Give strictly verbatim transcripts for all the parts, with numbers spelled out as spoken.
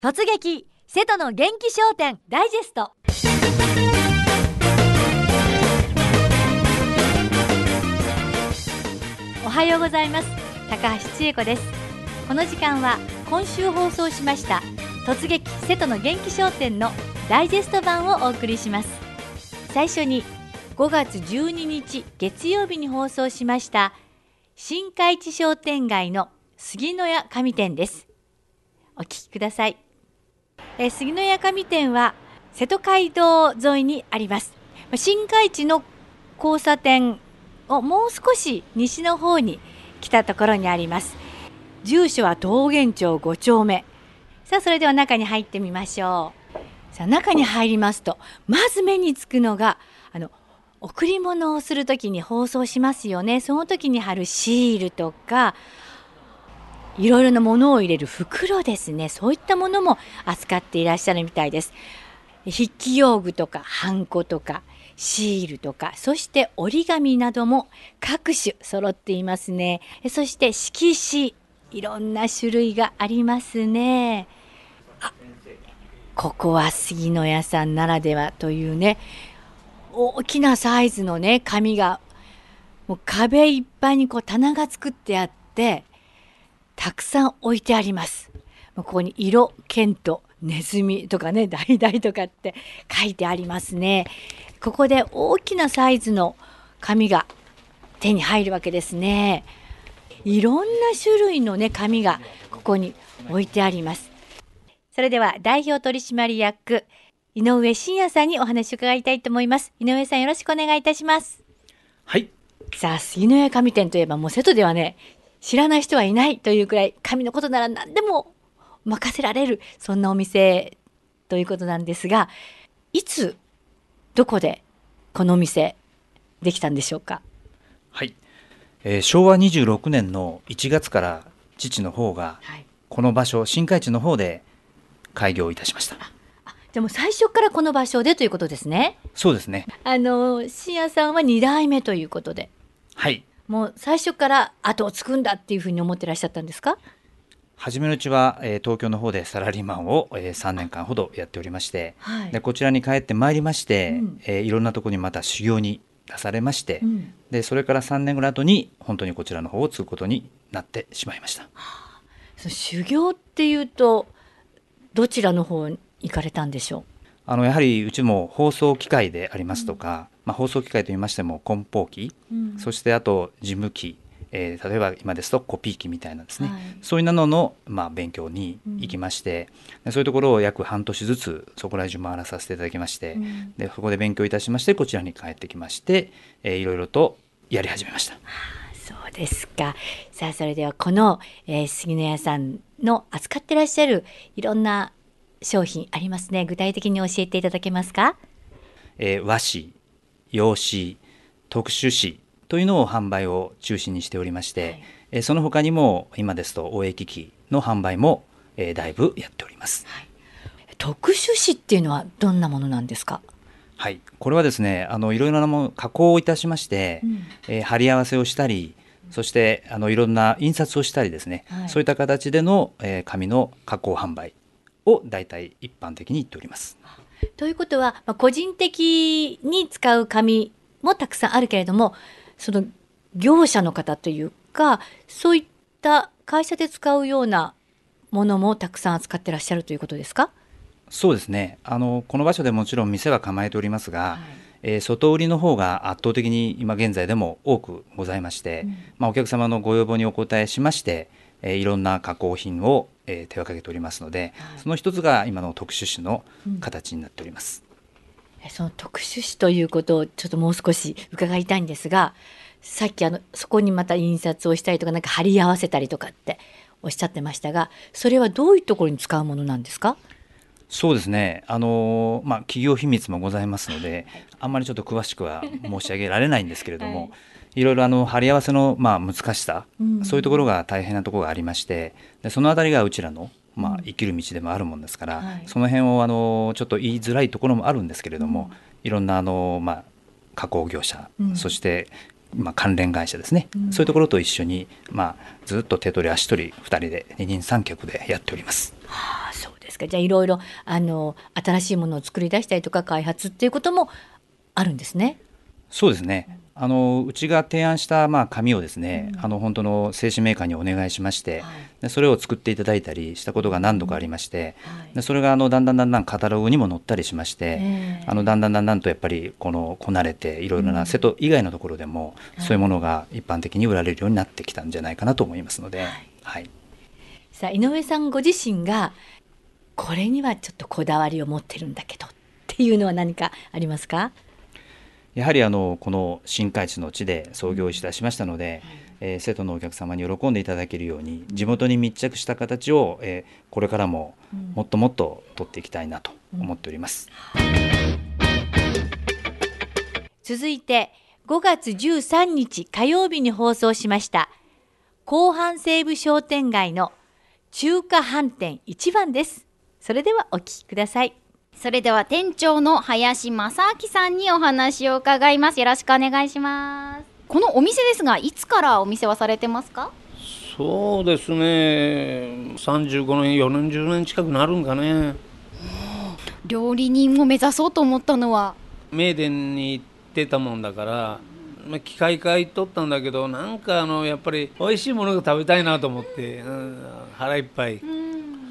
突撃瀬戸の元気商店ダイジェスト。おはようございます。高橋千恵子です。この時間は今週放送しました突撃瀬戸の元気商店のダイジェスト版をお送りします。最初にごがつじゅうににち月曜日に放送しました新海地商店街の杉の屋上店です。お聞きください。え杉の屋上店は瀬戸街道沿いにあります。新海地の交差点をもう少し西の方に来たところにあります。住所は桃源町ごちょうめ。さあそれでは中に入ってみましょう。さあ中に入りますとまず目につくのがあの贈り物をするときに包装しますよね。その時に貼るシールとかいろいろなものを入れる袋ですね。そういったものも扱っていらっしゃるみたいです。筆記用具とかハンコとかシールとか、そして折り紙なども各種揃っていますね。そして色紙、いろんな種類がありますね。あ、ここは杉の屋さんならではというね、大きなサイズのね紙がもう壁いっぱいにこう棚が作ってあってたくさん置いてあります。ここに色、剣とネズミとかね、橙とかって書いてありますね。ここで大きなサイズの紙が手に入るわけですね。いろんな種類のね紙がここに置いてあります。それでは代表取締役井上真也さんにお話を伺いたいと思います。井上さんよろしくお願いいたします。 はい。 さあ杉の屋紙店といえばもう瀬戸ではね知らない人はいないというくらい紙のことなら何でも任せられるそんなお店ということなんですが、いつどこでこのお店できたんでしょうか。 はい、えー、しょうわにじゅうろくねんのいちがつから父の方がこの場所、はい、新海地の方で開業いたしました。 ああでも最初からこの場所でということですね。 そうですね。 あの真也さんはにだいめということで、 はい、 もう最初から後を継ぐんだっていうふうに思ってらっしゃったんですか。 初めのうちは、えー、東京の方でサラリーマンを、えー、さんねんかんほどやっておりまして、はい、でこちらに帰ってまいりまして、うんえー、いろんなところにまた修行に出されまして、うん、でそれからさんねんぐらい後に本当にこちらの方を継ぐことになってしまいました。はあ、その修行っていうとどちらの方に行かれたんでしょう。 あのやはりうちも包装機械でありますとか、うんまあ、包装機械といいましても梱包機、うん、そしてあと事務機、えー、例えば今ですとコピー機みたいなですね、はい、そういうのの、まあ、勉強に行きまして、うん、そういうところを約半年ずつそこら中回らさせていただきまして、うん、でそこで勉強いたしましてこちらに帰ってきまして、えー、いろいろとやり始めました。はあ、そうですか。さあそれではこの、えー、杉の屋さんの扱ってらっしゃるいろんな商品ありますね。具体的に教えていただけますか。 えー、和紙、洋紙、特殊紙というのを販売を中心にしておりまして、はいえー、その他にも今ですと応益機の販売も、えー、だいぶやっております。はい、 特殊紙っていうのはどんなものなんですか。 はい、これはですねあのいろいろなもの加工をいたしまして、うんえー、貼り合わせをしたりそしてあのいろんな印刷をしたりですね、はい、そういった形での、えー、紙の加工販売を大体一般的に言っております。 ということは、まあ、個人的に使う紙もたくさんあるけれどもその業者の方というかそういった会社で使うようなものもたくさん扱ってらっしゃるということですか。 そうですねあのこの場所でもちろん店は構えておりますが、はいえー、外売りの方が圧倒的に今現在でも多くございまして、うんまあ、お客様のご要望にお応えしましてえー、いろんな加工品を、えー、手をかけておりますので、はい、その一つが今の特殊紙の形になっております、 うん、その特殊紙ということをちょっともう少し伺いたいんですが、さっきあのそこにまた印刷をしたりとかなんか貼り合わせたりとかっておっしゃってましたが、それはどういうところに使うものなんですか。 そうですねあの、まあ、企業秘密もございますので、はい、あんまりちょっと詳しくは申し上げられないんですけれども、はいいろいろあの貼り合わせのまあ難しさ、うん、そういうところが大変なところがありまして、でそのあたりがうちらのまあ生きる道でもあるもんですから、うんはい、その辺をあのちょっと言いづらいところもあるんですけれども、うん、いろんなあのまあ加工業者、うん、そしてまあ関連会社ですね、うん、そういうところと一緒にまあずっと手取り足取りふたりで二人三脚でやっております。 はあ、そうでですか？じゃあいろいろあの新しいものを作り出したりとか開発っていうこともあるんですね。 そうですね。あのうちが提案したまあ紙をですね、うん、あの本当の製紙メーカーにお願いしまして、はい、でそれを作っていただいたりしたことが何度かありまして、うんはい、でそれがあのだんだんだんだんカタログにも載ったりしまして、えー、あのだんだんだんだんとやっぱりこのこなれていろいろな瀬戸以外のところでも、うん、そういうものが一般的に売られるようになってきたんじゃないかなと思いますので、はいはい、 さあ井上さんご自身がこれにはちょっとこだわりを持ってるんだけどっていうのは何かありますか？ やはりあのこの新海地の地で創業いたしましたので、うんえー、瀬戸のお客様に喜んでいただけるように地元に密着した形を、えー、これからももっともっと取っていきたいなと思っております、うんうん、 続いてごがつじゅうさんにち火曜日に放送しました広範西部商店街の中華飯店一番です。それではお聞きください。 それでは店長の林正明さんにお話を伺います。よろしくお願いします。このお店ですが、いつからお店はされてますか？ そうですね、さんじゅうごねんよんじゅうねん近くなるんかね。 料理人を目指そうと思ったのは？ 名店に行ってたもんだから、まあ、機械化行っとったんだけど、なんかあのやっぱり美味しいものが食べたいなと思って、うん、腹いっぱい、うん、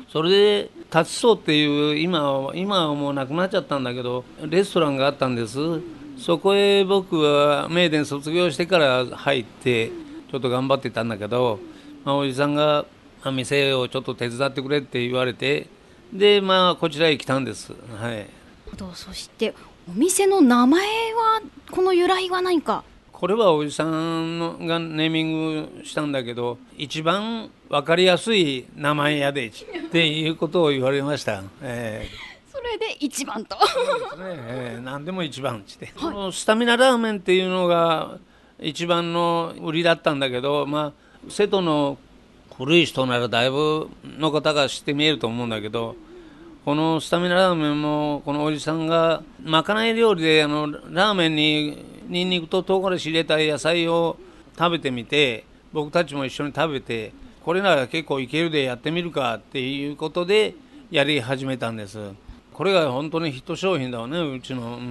それで立ちそうっていう今は今はもうなくなっちゃったんだけどレストランがあったんです。そこへ僕は名店卒業してから入ってちょっと頑張ってたんだけど、まあ、おじさんが店をちょっと手伝ってくれって言われて、でまあこちらへ来たんです、はい、 そしてお店の名前はこの由来は何か？ これはおじさんのがネーミングしたんだけど、一番分かりやすい名前やでっていうことを言われました、えー、それで一番とそうですね、えー、何でも一番って、はい、このスタミナラーメンっていうのが一番の売りだったんだけど、まあ、瀬戸の古い人ならだいぶの方が知って見えると思うんだけど、このスタミナラーメンもこのおじさんがまかない料理であのラーメンにニンニクと唐辛子入れた野菜を食べてみて、僕たちも一緒に食べて、これなら結構いけるでやってみるかっていうことでやり始めたんです。これが本当にヒット商品だわね、うちの、うん、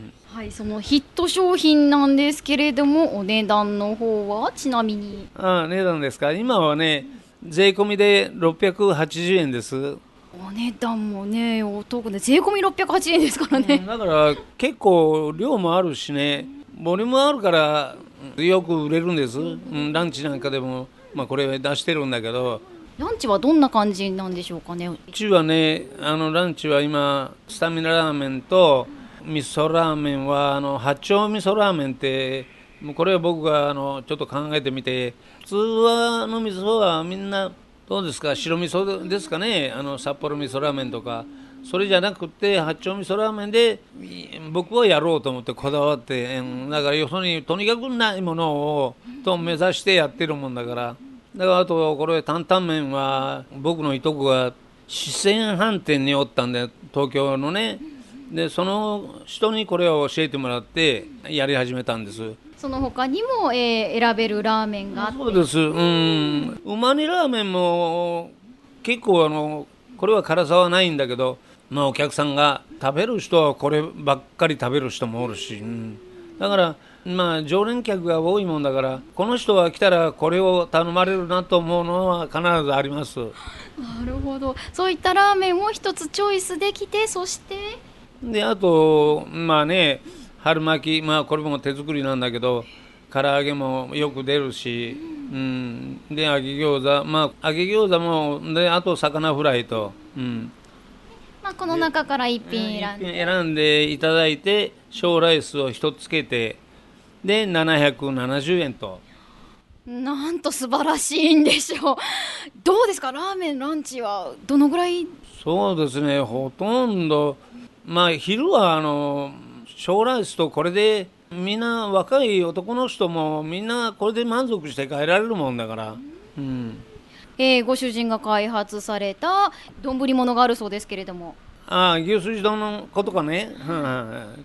はい、そのヒット商品なんですけれども、お値段の方はちなみに？ ああ、値段ですか。今はね税込みでろっぴゃくはちじゅうえんです。 お値段もねお得で税込みろっぴゃくはちじゅうえんですからね、 うん、だから結構量もあるしね、ボリュームあるからよく売れるんです、うん、ランチなんかでも、まあ、これ出してるんだけど。 ランチはどんな感じなんでしょうかね？ うちはね、あのランチは今スタミナラーメンと味噌ラーメンはあの八丁味噌ラーメンって、これは僕があのちょっと考えてみて、普通はの味噌はみんなどうですか、白味噌ですかね、あの札幌味噌ラーメンとか、それじゃなくて八丁味噌ラーメンで僕はやろうと思ってこだわって、だからよそにとにかくないものをと目指してやってるもんだから。だからあとこれ担々麺は僕のいとこが四川飯店におったんで、東京のね、でその人にこれを教えてもらってやり始めたんです。 その他にも、えー、選べるラーメンがあって。 そうです、うん、うま煮ラーメンも結構あのこれは辛さはないんだけど、まあ、お客さんが食べる人はこればっかり食べる人もおるし、うん、だからまあ常連客が多いもんだから、この人は来たらこれを頼まれるなと思うのは必ずあります。 なるほど、そういったラーメンを一つチョイスできて、そしてであとまあね春巻き、まあこれも手作りなんだけど唐揚げもよく出るし、うん、で揚げ餃子、まあ揚げ餃子もで、あと魚フライと、うん、 まあ、この中から一品選んで選んでいただいて、小ライスを一つつけてでななひゃくななじゅうえんと。 なんと素晴らしいんでしょう。どうですか、ラーメンランチはどのぐらい？ そうですね、ほとんどまあ昼はあの小ライスとこれでみんな若い男の人もみんなこれで満足して帰られるもんだから、うん、 えー、ご主人が開発された丼物があるそうですけれども。 ああ、牛すじ丼のことかね、うん、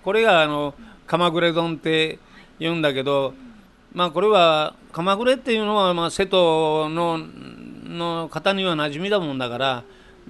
これがあの鎌暮丼って言うんだけど、まあこれは鎌暮っていうのはまあ瀬戸のの方には馴染みだもんだから、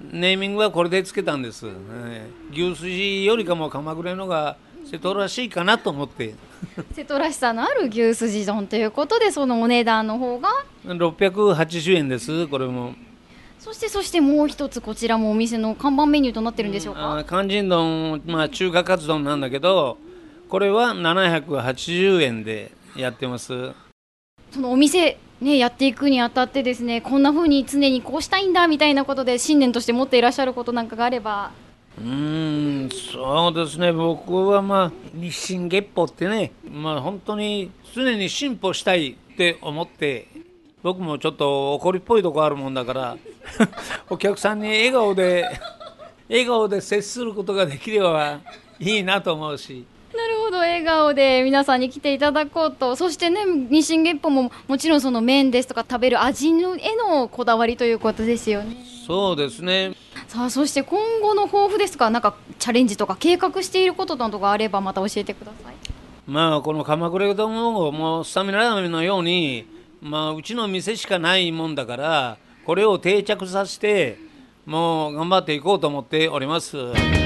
ネーミングはこれでつけたんです、えー、牛すじよりかも鎌倉のが瀬戸らしいかなと思って瀬戸らしさのある牛すじ丼ということで、そのお値段の方がろっぴゃくはちじゅうえんです。これもそしてそしてもう一つ、こちらもお店の看板メニューとなってるんでしょうか。 うん、肝心丼、まあ、中華カツ丼なんだけど、これはななひゃくはちじゅうえんでやってます。 そのお店、ね、やっていくにあたってですね、こんな風に常にこうしたいんだみたいなことで信念として持っていらっしゃることなんかがあれば。 うーん、そうですね、僕はまあ日進月歩ってね、まあ、本当に常に進歩したいって思って、僕もちょっと怒りっぽいとこあるもんだからお客さんに笑顔で笑顔で接することができればいいなと思うし。 なるほど、笑顔で皆さんに来ていただこうと。そしてね、日進月歩ももちろんその麺ですとか食べる味のへのこだわりということですよね。 そうですね。 さあ、そして今後の抱負ですか、なんかチャレンジとか計画していることなどがあればまた教えてください。 まあこの鎌倉丼をもうスタミナラーメンのように、まあ、うちの店しかないもんだから、これを定着させてもう頑張っていこうと思っております。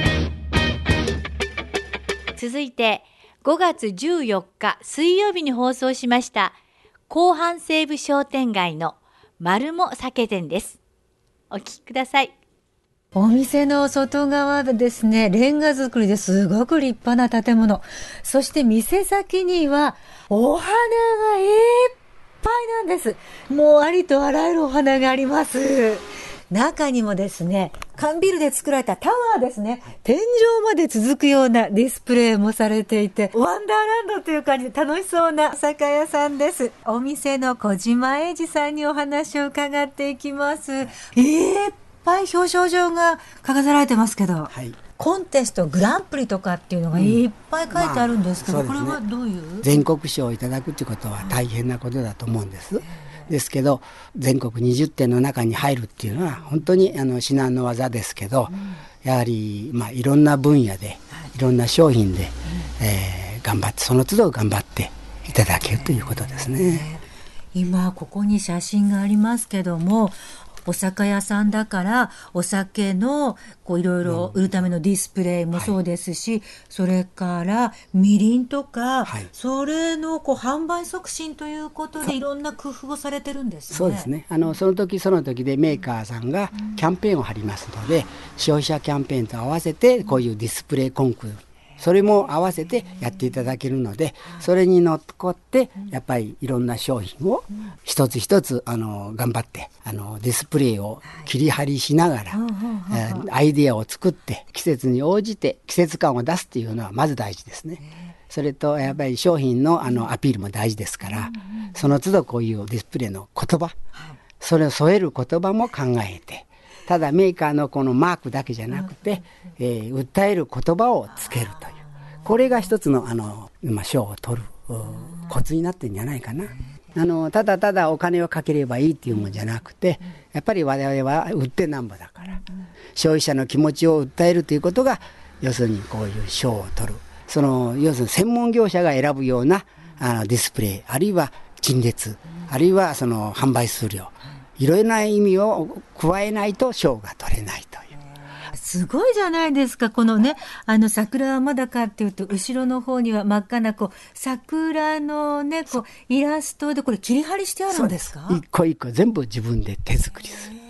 続いてごがつじゅうよっか水曜日に放送しました広阪西武商店街の丸も酒店です。お聞きください。 お店の外側でですね、レンガ造りですごく立派な建物。そして店先にはお花がいっぱいなんです。もうありとあらゆるお花があります。中にもですね、缶ビールで作られたタワーですね、天井まで続くようなディスプレイもされていて、ワンダーランドという感じで楽しそうな酒屋さんです。お店の小島英二さんにお話を伺っていきます。えー、いっぱい表彰状が飾られてますけど、はい、コンテストグランプリとかっていうのがいっぱい書いてあるんですけど、うん、まあ、これはどういう？ 全国賞をいただくということは大変なことだと思うんです。ですけど全国にじゅってんの中に入るっていうのは本当にあの至難の技ですけど、うん、やはり、まあ、いろんな分野でいろんな商品で、うん、えー、頑張ってその都度頑張っていただけるということですね。 今ここに写真がありますけども、お酒屋さんだからお酒のこういろいろ売るためのディスプレイもそうですし、はい、それからみりんとか、はい、それのこう販売促進ということでいろんな工夫をされてるんですね。 そうですね。あのその時その時でメーカーさんがキャンペーンを張りますので、うん、消費者キャンペーンと合わせてこういうディスプレイコンクール、それも合わせてやっていただけるので、それにのっこってやっぱりいろんな商品を一つ一つあの頑張ってあのディスプレイを切り張りしながら、えー、アイデアを作って季節に応じて季節感を出すっていうのはまず大事ですね。それとやっぱり商品のあのアピールも大事ですから、その都度こういうディスプレイの言葉、それを添える言葉も考えて、ただメーカーのこのマークだけじゃなくて、えー、訴える言葉をつけるという、これが一つのあの、まあ、賞を取るコツになってるんじゃないかな。あのただただお金をかければいいっていうもんじゃなくて、やっぱり我々は売ってなんぼだから、消費者の気持ちを訴えるということが要するにこういう賞を取る、その要するに専門業者が選ぶようなあのディスプレイ、あるいは陳列、あるいはその販売数量、いろいろな意味を加えないと賞が取れないという。 すごいじゃないですか。このね、あの桜はまだかっていうと、後ろの方には真っ赤なこう桜のね、こうイラストでこれ切り張りしてあるんですか？ 一個一個全部自分で手作りする。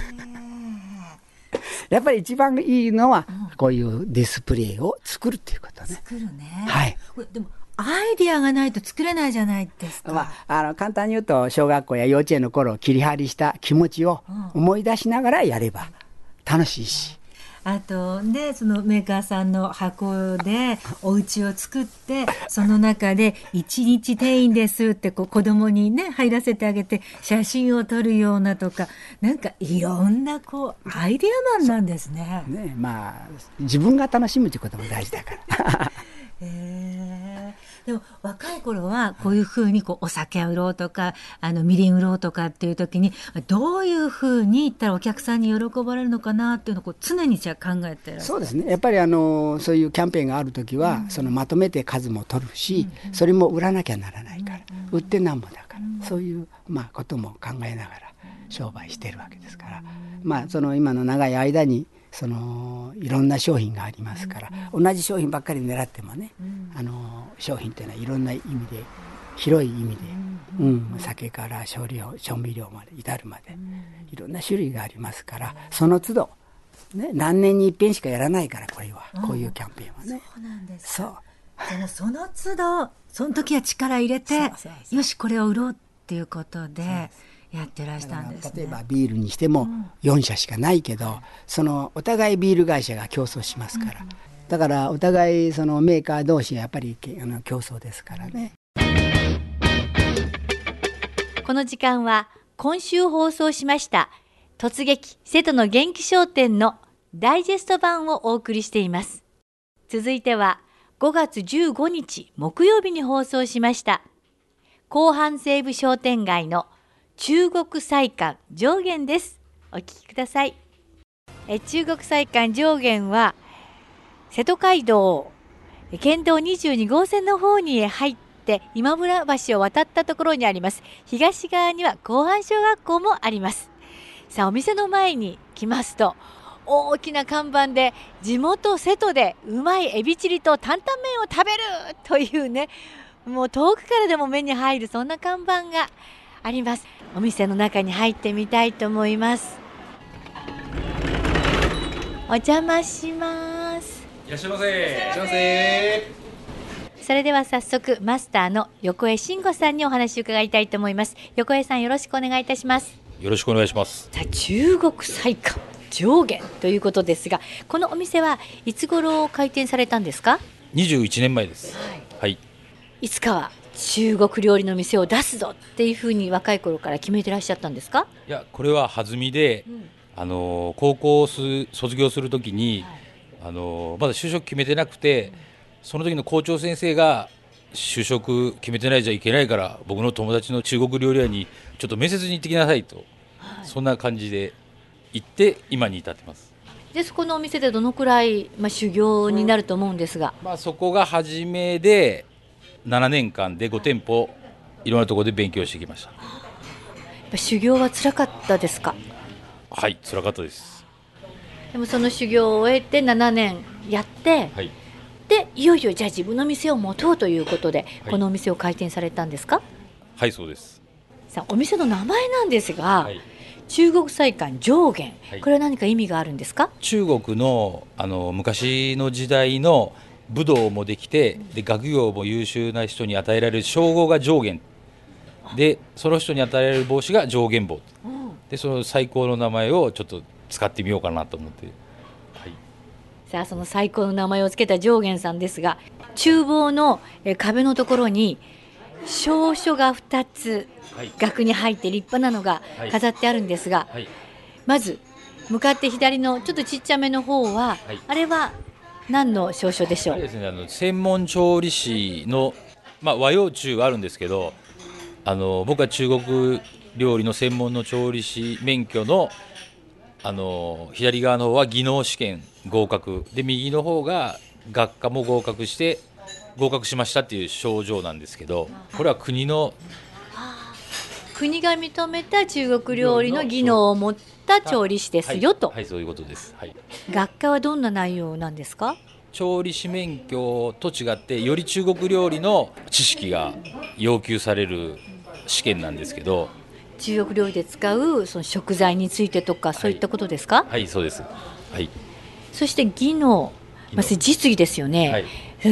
やっぱり一番いいのは、うん、こういうディスプレイを作るっていうことね。 作るね。 はい。 これでもアイディアがないと作れないじゃないですか。 まあ、あの簡単に言うと、小学校や幼稚園の頃切り張りした気持ちを思い出しながらやれば楽しいし、 あとね、そのメーカーさんの箱でお家を作って、その中で一日定員ですってこう子供にね入らせてあげて写真を撮るようなとか、なんかいろんなこうアイデアマンなんですね。 ね、まあ自分が楽しむということも大事だから。 えー、でも若い頃はこういうふうにこうお酒を売ろうとか、あのみりん売ろうとかっていう時にどういうふうに言ったらお客さんに喜ばれるのかなっていうのをこう常にじゃあ考えてらっしゃる。 そうですね。やっぱりあのそういうキャンペーンがある時は、うん、そのまとめて数も取るし、うんうん、それも売らなきゃならないから、うんうん、売ってなんぼだから、うん、そういう、まあ、ことも考えながら商売してるわけですから、まあその今の長い間にそのいろんな商品がありますから、同じ商品ばっかり狙ってもね、あの商品っていうのはいろんな意味で広い意味で、うん、酒から少量調味料まで至るまでいろんな種類がありますから、その都度、ね、何年に一遍しかやらないから、これはこういうキャンペーンはね。 そうなんですそうじゃあその都度その時は力入れて、 そうそうそうよしこれを売ろうっていうことでやってらしたんですね。 例えばビールにしてもよんしゃしかないけど、うん、そのお互いビール会社が競争しますから、うん、だからお互いそのメーカー同士がやっぱりあの競争ですからね。 この時間は今週放送しました突撃瀬戸の元気商店のダイジェスト版をお送りしています。続いてはごがつじゅうごにち木曜日に放送しました広範西部商店街の中国菜館上元です。お聞きください。え中国菜館上元は瀬戸街道県道にじゅうにごうせんの方に入って今村橋を渡ったところにあります。東側には広範小学校もあります。さあお店の前に来ますと、大きな看板で地元瀬戸でうまいエビチリと担々麺を食べるというね、もう遠くからでも目に入るそんな看板があります。お店の中に入ってみたいと思います。お邪魔します。 いらっしゃいませ。いらっしゃいませ。 それでは早速マスターの横江慎吾さんにお話を伺いたいと思います。横江さん、よろしくお願いいたします。 よろしくお願いします。 さあ中国菜館上元ということですが、このお店はいつ頃開店されたんですか？ にじゅういちねんまえです。はい、はい、 いつかは中国料理の店を出すぞっていうふうに若い頃から決めてらっしゃったんですか？ いや、これは弾みで、うん、あの高校を卒業するときに、はい、あのまだ就職決めてなくて、うん、その時の校長先生が就職決めてないじゃいけないから僕の友達の中国料理屋にちょっと面接に行ってきなさいと、はい、そんな感じで行って今に至ってます。 でそこのお店でどのくらい、まあ、修行になると思うんですが、 まあ、そこが初めでななねんかんでごてんぽいろんなところで勉強してきました。やっぱ修行は辛かったですか？ はい、辛かったです。 でもその修行を終えてななねんやって、はい、でいよいよじゃあ自分の店を持とうということで、はい、このお店を開店されたんですか？ はい、そうです。 さあお店の名前なんですが、はい、中国菜館上元、はい、これは何か意味があるんですか？ 中国 の, あの昔の時代の武道もできて、で学業も優秀な人に与えられる称号が上元で、その人に与えられる帽子が上元帽、うん、でその最高の名前をちょっと使ってみようかなと思って、はい、 さあその最高の名前をつけた上元さんですが、厨房のえ壁のところに証書がふたつ、はい、額に入って立派なのが飾ってあるんですが、はいはい、まず向かって左のちょっとちっちゃめの方は、はい、あれは何の証書でしょう？ ですね、あの専門調理師の、まあ、和洋中はあるんですけど、あの僕は中国料理の専門の調理師免許の、あの左側の方は技能試験合格で、右の方が学科も合格して合格しましたっていう賞状なんですけど、これは国の国が認めた中国料理の技能を持った調理師ですよと、 はい、はい、そういうことです、はい、 学科はどんな内容なんですか？ 調理師免許と違ってより中国料理の知識が要求される試験なんですけど、 中国料理で使うその食材についてとか、そういったことですか？ はい、はい、そうです、はい、そして技能、まあ、実技ですよね、はい、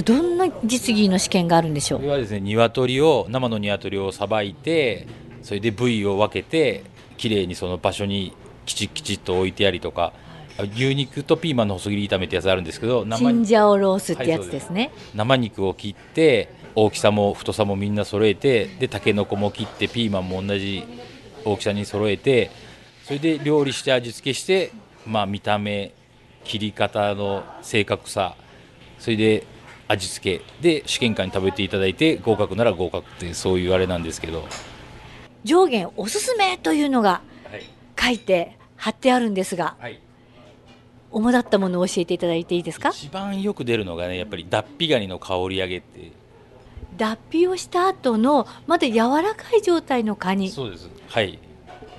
どんな実技の試験があるんでしょう？ これはですね、鶏を生の鶏をさばいて、それで部位を分けてきれいにその場所にきちきちっと置いてありとか、牛肉とピーマンの細切り炒めってやつあるんですけど、 チンジャオロースってやつですね、はい、 生肉を切って大きさも太さもみんな揃えて、でタケノコも切ってピーマンも同じ大きさに揃えて、それで料理して味付けして、まあ、見た目切り方の正確さ、それで味付けで試験官に食べていただいて合格なら合格って、そういうあれなんですけど、 上元おすすめというのが書いて貼ってあるんですが、はい、主だったものを教えていただいていいですか？ 一番よく出るのがね、やっぱり脱皮ガニの香り揚げって、 脱皮をした後のまだ柔らかい状態のカニ。 そうです、はい、うん、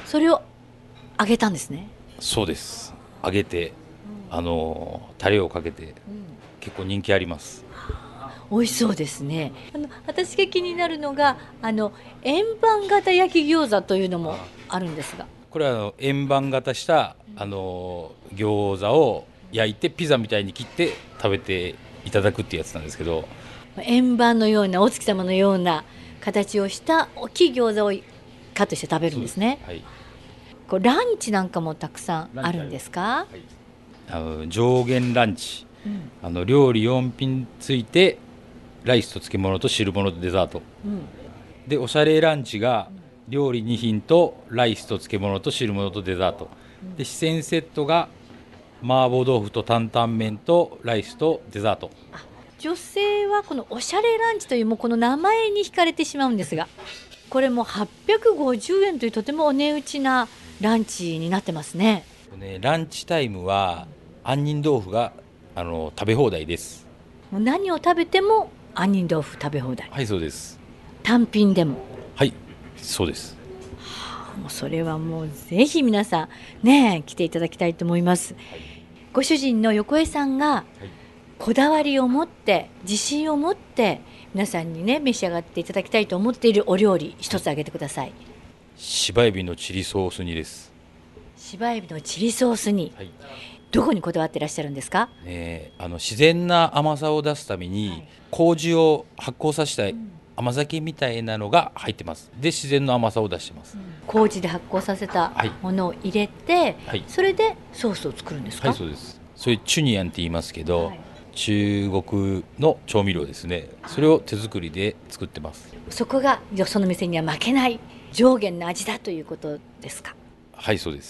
それを揚げたんですね。 そうです。揚げて、あのタレをかけて、結構人気あります。 美味しそうですね。あの私が気になるのがあの円盤型焼き餃子というのもあるんですが、 これはあの円盤型したあの餃子を焼いてピザみたいに切って食べていただくっていうやつなんですけど、 円盤のようなお月様のような形をした大きい餃子をカットして食べるんですね。 はい、 こうランチなんかもたくさんあるんですか？ はい、あの上限ランチ、 うん、 あの料理よん品ついてライスと漬物と汁物とデザート、うん、でおしゃれランチが料理に品とライスと漬物と汁物とデザート、うん、で四川セットが麻婆豆腐と担々麺とライスとデザート。 女性はこのおしゃれランチというもうこの名前に惹かれてしまうんですが、これもはっぴゃくごじゅうえんというとてもお値打ちなランチになってますね。 ね、ランチタイムは杏仁豆腐があの食べ放題です。 もう何を食べても杏仁豆腐食べ放題。 はい、そうです。 単品でも。 はい、そうです。 はあ、もうそれはもうぜひ皆さんね来ていただきたいと思います。はい、ご主人の横江さんが、はい、こだわりを持って自信を持って皆さんにね召し上がっていただきたいと思っているお料理一つ挙げてください。 芝エビのチリソース煮です。 芝エビのチリソース煮、はい、どこにこだわっていらっしゃるんですか？ ね、あの自然な甘さを出すために、はい、麹を発酵させた甘酒みたいなのが入ってます。で自然の甘さを出してます。うん、 麹で発酵させたものを入れて、はい、それでソースを作るんですか？ はい、そうです。それチュニアンって言いますけど、はい、中国の調味料ですね。それを手作りで作ってます。 そこがよその店には負けない上限の味だということですか？ はい、そうです。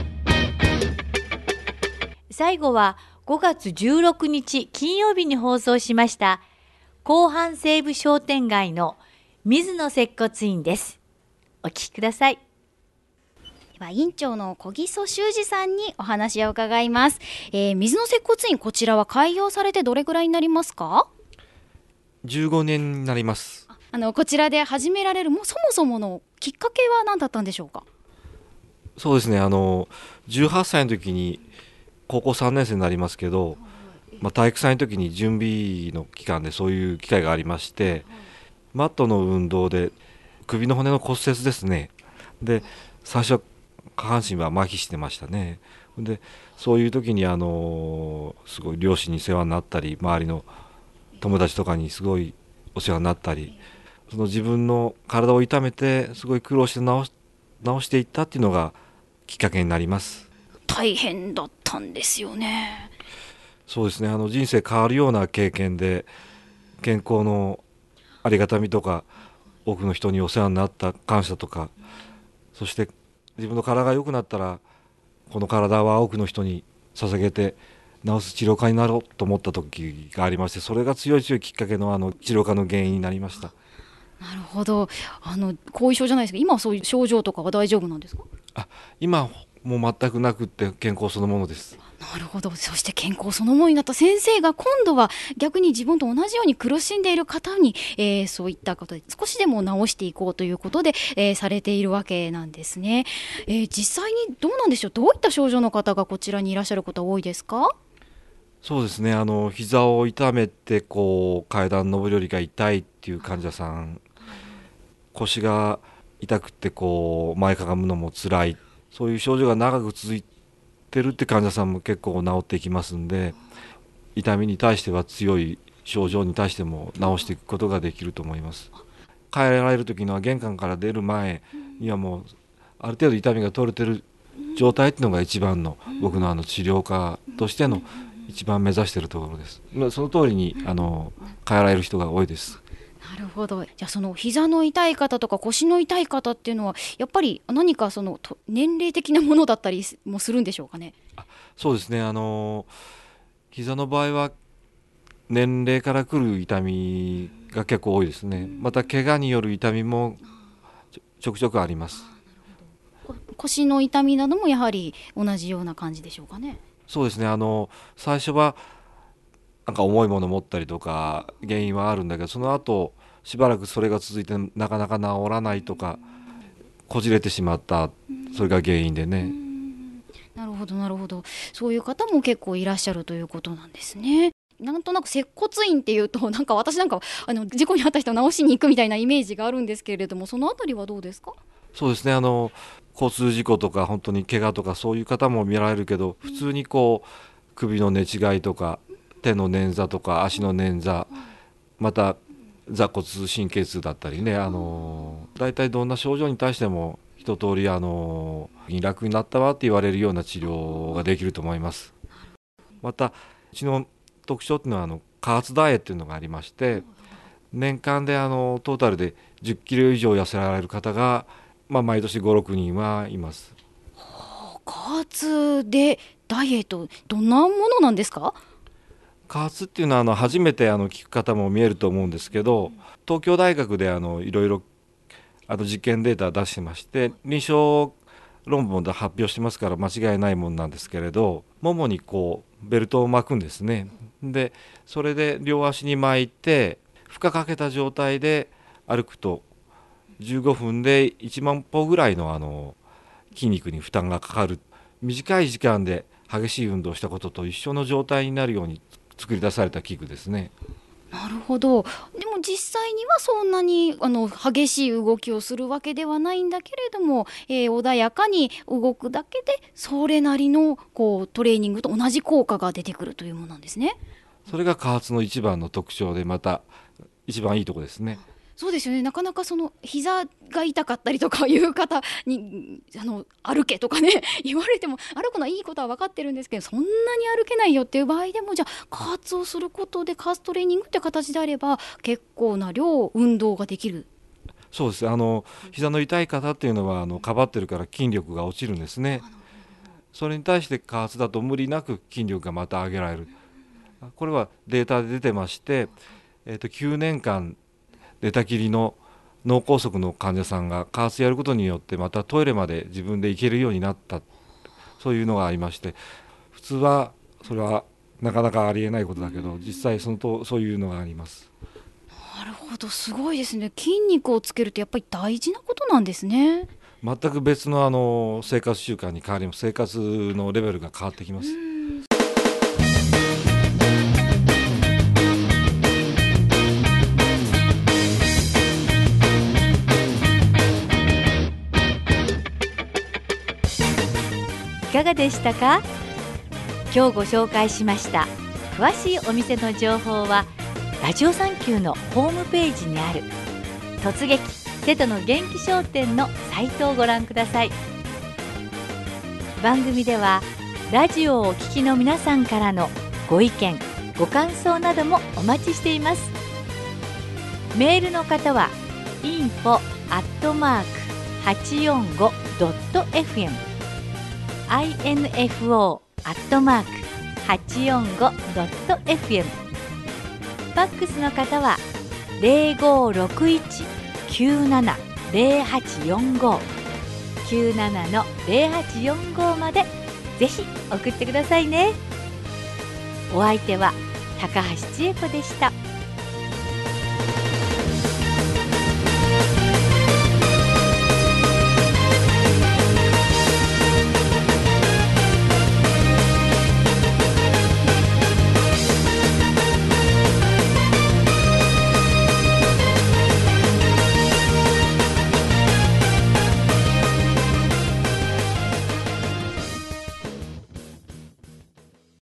最後はごがつじゅうろくにち金曜日に放送しました後半西武商店街の水野接骨院です。お聞きください。 では院長の小木曽修二さんにお話を伺います。えー、水野接骨院、こちらは開業されてどれぐらいになりますか？ じゅうごねんになります。 あのこちらで始められるもうそもそものきっかけは何だったんでしょうか？ そうですね、あのじゅうはっさいの時に高校さんねん生になりますけど、まあ、体育祭の時に準備の期間でそういう機会がありまして、マットの運動で首の骨の骨折ですね。で最初下半身は麻痺してましたね。でそういう時にあのすごい両親に世話になったり、周りの友達とかにすごいお世話になったり、その自分の体を痛めてすごい苦労して治し、治していったっていうのがきっかけになります。 大変だったんですよね。 そうですね、あの人生変わるような経験で、健康のありがたみとか、多くの人にお世話になった感謝とか、そして自分の体が良くなったらこの体は多くの人に捧げて治す治療家になろうと思った時がありまして、それが強い強いきっかけのあの治療家の原因になりました。 なるほど。あの後遺症じゃないですか、今はそういう症状とかは大丈夫なんですか？ あ、今もう全くなくって健康そのものです。 なるほど。そして健康そのものになった先生が今度は逆に自分と同じように苦しんでいる方に、えー、そういったことで少しでも治していこうということで、えー、されているわけなんですね。えー、実際にどうなんでしょう、どういった症状の方がこちらにいらっしゃることは多いですか？ そうですね、あの膝を痛めてこう階段上り下りが痛いっていう患者さん、腰が痛くてこう前かがむのも辛い、そういう症状が長く続いてるって患者さんも結構治っていきますんで、痛みに対しては強い症状に対しても治していくことができると思います。帰られる時には玄関から出る前にはもうある程度痛みが取れてる状態っていうのが一番の僕のあの治療家としての一番目指しているところです。その通りにあの帰られる人が多いです。 なるほど。じゃあその膝の痛い方とか腰の痛い方っていうのはやっぱり何かその年齢的なものだったりもするんでしょうかね？ あ、そうですね、あの膝の場合は年齢から来る痛みが結構多いですね。また怪我による痛みもちょくちょくあります。 腰の痛みなどもやはり同じような感じでしょうかね？ そうですね、あの最初はなんか重いもの持ったりとか原因はあるんだけど、その後しばらくそれが続いてなかなか治らないとか、 こじれてしまった、それが原因でね。 なるほどなるほど、そういう方も結構いらっしゃるということなんですね。なんとなく接骨院っていうと、なんか私なんかあの事故に遭った人を治しに行くみたいなイメージがあるんですけれども、そのあたりはどうですか？ そうですね、あの交通事故とか本当に怪我とかそういう方も見られるけど、普通にこう首の寝違いとか手の捻挫とか足の捻挫、また座骨神経痛だったりね、あの大体どんな症状に対しても一通りあの楽になったわって言われるような治療ができると思います。またうちの特徴っていうのはあの加圧ダイエットっていうのがありまして、年間であのトータルでじゅっキロ以上痩せられる方が、まあ、毎年ご、ろくにんはいます。 加圧でダイエット、どんなものなんですか？ 加圧っていうのはあの初めてあの聞く方も見えると思うんですけど、東京大学であのいろいろあの実験データを出してまして、臨床論文で発表してますから間違いないものなんですけれど、ももにこうベルトを巻くんですね。でそれで両足に巻いて負荷かけた状態で歩くとじゅうごふんでいちまんぽぐらいのあの筋肉に負担がかかる、短い時間で激しい運動をしたことと一緒の状態になるように作り出された器具ですね。 なるほど。でも実際にはそんなにあの激しい動きをするわけではないんだけれども、えー、穏やかに動くだけでそれなりのこうトレーニングと同じ効果が出てくるというものなんですね。 それが加圧の一番の特徴で、また一番いいところですね。 そうですよね。なかなかその膝が痛かったりとかいう方にあの歩けとかね言われても、歩くのはいいことは分かってるんですけど、そんなに歩けないよっていう場合でも、じゃあ加圧をすることで加圧トレーニングって形であれば結構な量運動ができる。 そうです。あの膝の痛い方っていうのはあのかばってるから筋力が落ちるんですね。それに対して加圧だと無理なく筋力がまた上げられる。これはデータで出てまして、えーときゅうねんかん寝たきりの脳梗塞の患者さんが加圧やることによってまたトイレまで自分で行けるようになった、そういうのがありまして、普通はそれはなかなかありえないことだけど、実際そのとそういうのがあります。 なるほど、すごいですね。筋肉をつけるってやっぱり大事なことなんですね。 全く別のあの生活習慣に変わります。生活のレベルが変わってきます。 いかがでしたか？今日ご紹介しました詳しいお店の情報はラジオサンキューのホームページにある突撃瀬戸の元気商店のサイトをご覧ください。番組ではラジオをお聞きの皆さんからのご意見ご感想などもお待ちしています。メールの方は インフォ アットマーク はちよんご ドット エフエムインフォ アットマーク はちよんご ドット エフエム ファックスの方は ゼロごろくいち きゅうなな ゼロはちよんご きゅうなな の ゼロはちよんご までぜひ送ってくださいね。お相手は高橋千恵子でした。